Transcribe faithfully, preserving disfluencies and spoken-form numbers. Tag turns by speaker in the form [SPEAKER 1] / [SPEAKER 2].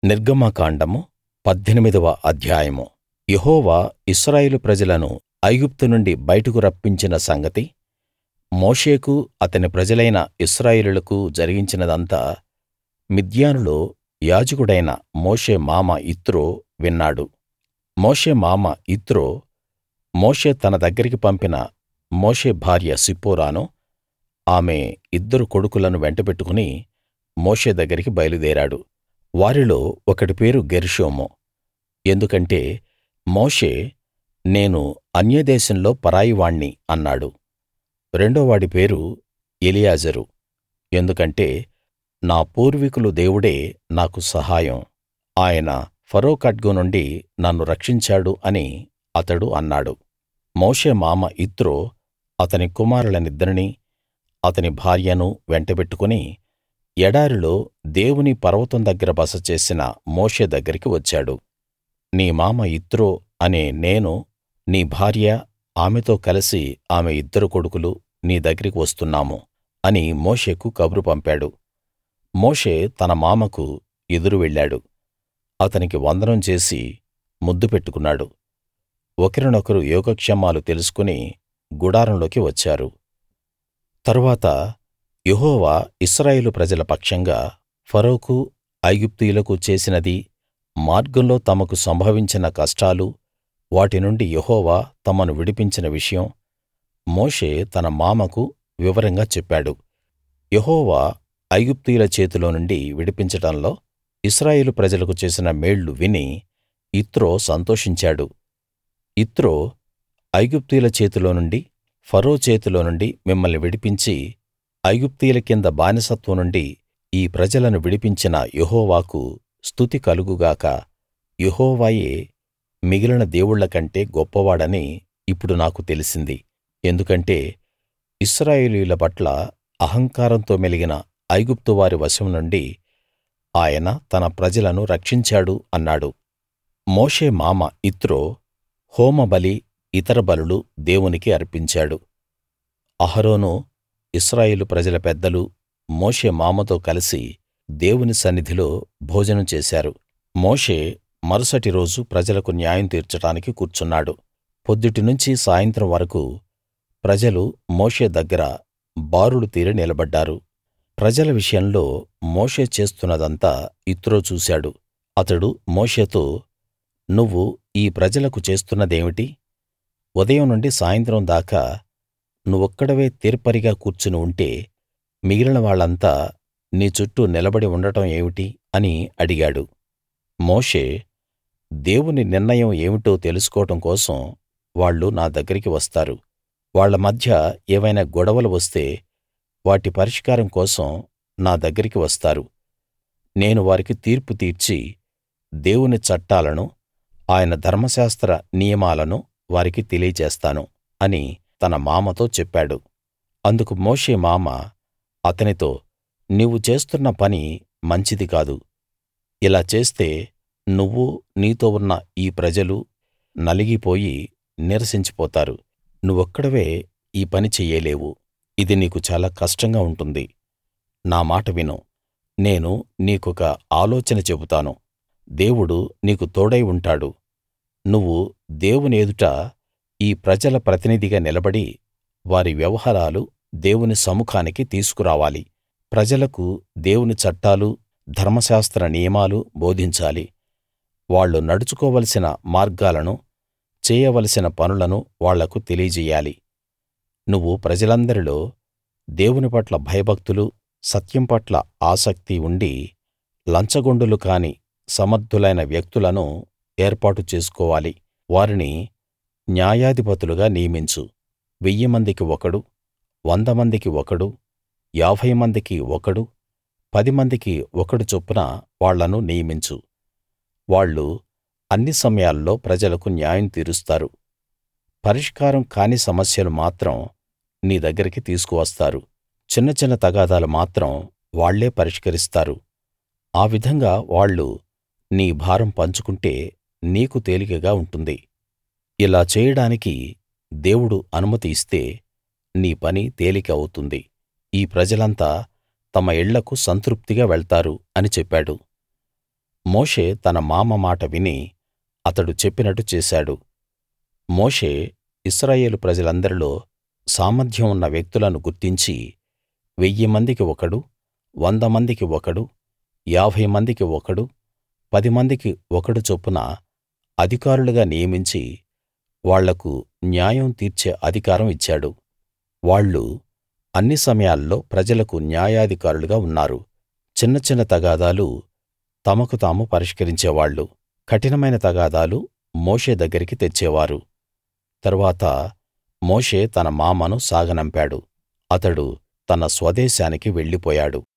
[SPEAKER 1] నిర్గమకాండము పద్దెనిమిదవ అధ్యాయము యెహోవా ఇశ్రాయేలు ప్రజలను ఐగుప్తు నుండి బయటకు రప్పించిన సంగతి మోషేకు అతని ప్రజలైన ఇశ్రాయేలీయులకు జరిగించినదంతా మిద్యానులో యాజకుడైన మోషే మామ యిత్రో విన్నాడు. మోషే మామ యిత్రో మోషే తన దగ్గరికి పంపిన మోషే భార్య సిప్పోరాను, ఆమె ఇద్దరు కొడుకులను వెంటబెట్టుకుని మోషే దగ్గరికి బయలుదేరాడు. వారిలో ఒకడి పేరు గెర్షోము. ఎందుకంటే మోషే, నేను అన్యదేశంలో పరాయివాణ్ణి అన్నాడు. రెండోవాడి పేరు ఎలియాజరు. ఎందుకంటే నా పూర్వీకుల దేవుడే నాకు సహాయం, ఆయన ఫరో ఖడ్గం నుండి నన్ను రక్షించాడు అని అతడు అన్నాడు. మోషే మామ యిత్రో అతని కుమారులనిద్దరినీ అతని భార్యనూ వెంటబెట్టుకుని ఎడారిలో దేవుని పర్వతం దగ్గర బస చేసిన మోషే దగ్గరికి వచ్చాడు. నీ మామ యిత్రో అనే నేను నీ భార్య, ఆమెతో కలసి ఆమె ఇద్దరు కొడుకులు నీ దగ్గరికి వస్తున్నాము అని మోషేకు కబురు పంపాడు. మోషే తన మామకు ఎదురు వెళ్ళాడు. అతనికి వందనం చేసి ముద్దు పెట్టుకున్నాడు. ఒకరినొకరు యోగక్షేమాలు తెలుసుకుని గుడారంలోకి వచ్చారు. తరువాత యెహోవా ఇశ్రాయేలు ప్రజల పక్షంగా ఫరోకు ఐగుప్తీయులకు చేసినదీ, మార్గంలో తమకు సంభవించిన కష్టాలూ, వాటి నుండి యెహోవా తమను విడిపించిన విషయం మోషే తన మామకు వివరంగా చెప్పాడు. యెహోవా ఐగుప్తీయుల చేతిలో నుండి విడిపించడంలో ఇశ్రాయేలు ప్రజలకు చేసిన మేళ్ళు విని యిత్రో సంతోషించాడు. యిత్రో, ఐగుప్తీయుల చేతిలో నుండి, ఫరో చేతిలో నుండి మిమ్మల్ని విడిపించి ఐగుప్తీయుల కింద బానిసత్వం నుండి ఈ ప్రజలను విడిపించిన యెహోవాకు స్తుతి కలుగు గాక. యెహోవాయే మిగిలిన దేవుళ్ళ కంటే గొప్పవాడని ఇప్పుడు నాకు తెలిసింది. ఎందుకంటే ఇశ్రాయేలీయుల పట్ల అహంకారంతో మెలిగిన ఐగుప్తువారి వశం నుండి ఆయన తన ప్రజలను రక్షించాడు అన్నాడు. మోషే మామ యిత్రో హోమబలి, ఇతర బలులు దేవునికి అర్పించాడు. అహరోను, ఇశ్రాయేలు ప్రజల పెద్దలు మోషే మామతో కలిసి దేవుని సన్నిధిలో భోజనం చేశారు. మోషే మరుసటి రోజు ప్రజలకు న్యాయం తీర్చడానికి కూర్చున్నాడు. పొద్దుటినుంచి సాయంత్రం వరకూ ప్రజలు మోషే దగ్గర బారులు తీరి నిలబడ్డారు. ప్రజల విషయంలో మోషే చేస్తున్నదంతా యిత్రో చూశాడు. అతడు మోషేతో, నువ్వు ఈ ప్రజలకు చేస్తున్నదేమిటి? ఉదయం నుండి సాయంత్రం దాకా నువ్వొక్కడివే తీర్పరిగా కూర్చుని ఉంటే మిగిలిన వాళ్ళంతా నీ చుట్టూ నిలబడి ఉండటం ఏమిటి అని అడిగాడు. మోషే, దేవుని నిర్ణయం ఏమిటో తెలుసుకోవడం కోసం వాళ్ళు నా దగ్గరికి వస్తారు. వాళ్ళ మధ్య ఏవైనా గొడవలు వస్తే వాటి పరిష్కారం కోసం నా దగ్గరికి వస్తారు. నేను వారికి తీర్పు తీర్చి దేవుని చట్టాలను, ఆయన ధర్మశాస్త్ర నియమాలను వారికి తెలియచేస్తాను అని తన మామతో చెప్పాడు. అందుకు మోషే మామ అతనితో, నీవు చేస్తున్న పని మంచిది కాదు. ఇలా చేస్తే నువ్వూ నీతో ఉన్న ఈ ప్రజలు నలిగిపోయి నీరసించిపోతారు. నువ్వొక్కడివే ఈ పని చెయ్యలేవు. ఇది నీకు చాలా కష్టంగా ఉంటుంది. నా మాట విను. నేను నీకొక ఆలోచన చెబుతాను. దేవుడు నీకు తోడై ఉంటాడు. నువ్వు దేవుని ఎదుట ఈ ప్రజల ప్రతినిధిగా నిలబడి వారి వ్యవహారాలు దేవుని సముఖానికి తీసుకురావాలి. ప్రజలకు దేవుని చట్టాలు, ధర్మశాస్త్ర నియమాలు బోధించాలి. వాళ్ళు నడుచుకోవలసిన మార్గాలను, చేయవలసిన పనులను వాళ్లకు తెలియజెయ్యాలి. నువ్వు ప్రజలందరిలో దేవుని పట్ల భయభక్తులు, సత్యం పట్ల ఆసక్తి ఉండి లంచగొండులు కాని సమర్థులైన వ్యక్తులను ఏర్పాటు చేసుకోవాలి. వారిని న్యాయాధిపతులుగా నియమించు. వెయ్యి మందికి ఒకడు, వంద మందికి ఒకడు, యాభై మందికి ఒకడు, పది మందికి ఒకడు చొప్పున వాళ్ళను నియమించు. వాళ్ళు అన్ని సమయాల్లో ప్రజలకు న్యాయం తీరుస్తారు. పరిష్కారం కాని సమస్యలు మాత్రం నీ దగ్గరికి తీసుకువస్తారు. చిన్న చిన్న తగాదాలు మాత్రం వాళ్ళే పరిష్కరిస్తారు. ఆ విధంగా వాళ్ళు నీ భారం పంచుకుంటే నీకు తేలికగా ఉంటుంది. ఇలా చేయడానికి దేవుడు అనుమతి ఇస్తే నీ పని తేలిక అవుతుంది. ఈ ప్రజలంతా తమ ఇళ్ళకు సంతృప్తిగా వెళ్తారు అని చెప్పాడు. మోషే తన మామ మాట విని అతడు చెప్పినట్టు చేశాడు. మోషే ఇశ్రాయేలు ప్రజలందరిలో సామర్థ్యం ఉన్న వ్యక్తులను గుర్తించి వెయ్యి మందికి ఒకడు, వంద మందికి ఒకడు, యాభై మందికి ఒకడు, పది మందికి ఒకడు చొప్పున అధికారులుగా నియమించి వాళ్లకు న్యాయం తీర్చే అధికారం ఇచ్చాడు. వాళ్ళు అన్ని సమయాల్లో ప్రజలకు న్యాయాధికారులుగా ఉన్నారు. చిన్న చిన్న తగాదాలు తమకు తాము పరిష్కరించేవాళ్ళు. కఠినమైన తగాదాలు మోషే దగ్గరికి తెచ్చేవారు. తరువాత మోషే తన మామను సాగనంపాడు. అతడు తన స్వదేశానికి వెళ్ళిపోయాడు.